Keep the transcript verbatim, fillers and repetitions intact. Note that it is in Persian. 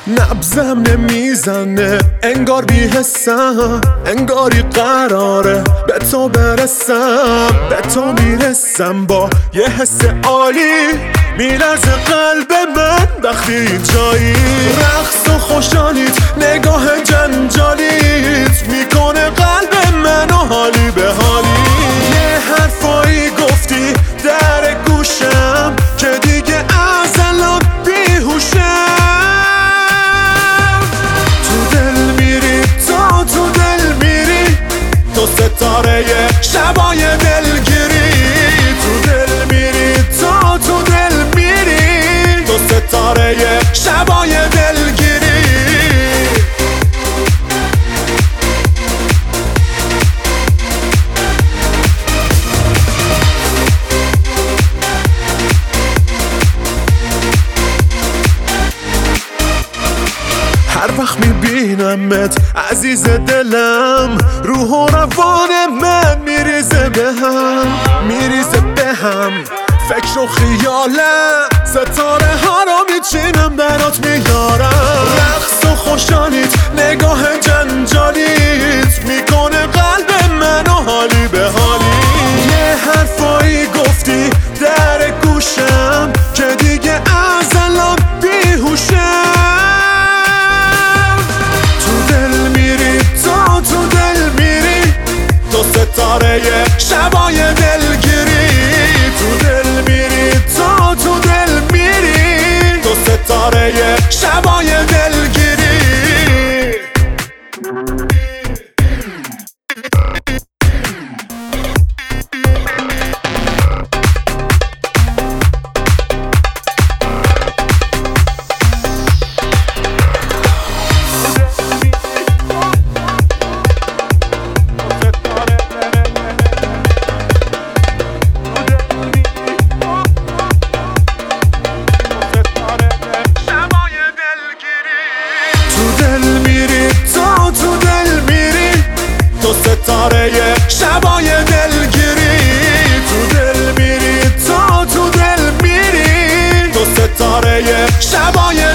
نبزم نمیزنه انگار بی‌حسم، انگاری قراره به تو برسم، به تو میرسم با یه حس عالی، میلرزه قلب من وقتی اینجایی. رقص و خوشحالیت، نگاه جنجالیت میکنه قلب منو حالی به حالی. یه حرفایی گفتی در گوشم که دیگه از الان بیهوشم. ستاره شبای دلگیری، تو دل میری، تو تو دل میری، تو ستاره شبای دلگیری. هر وقت میبینمت عزیز دلم، روح و روان من میریزه به هم، میریزه به هم. فکر و خیالم ستاره ها رو میچینم برات میارم. رقص و خوشحالیت، نگاه جنجالیت میکنه قلب منو حالی به حالی. یه حرفایی گفتی در گوشم که دیگه از الان بیهوشم. ستاره شبای دلگیری، تو دل میری، تو تو دل میری، تو ستاره شبای دلگیری. ستاره شبای دلگیری، تو دل میری، تو تو دل میری، تو ستاره شبای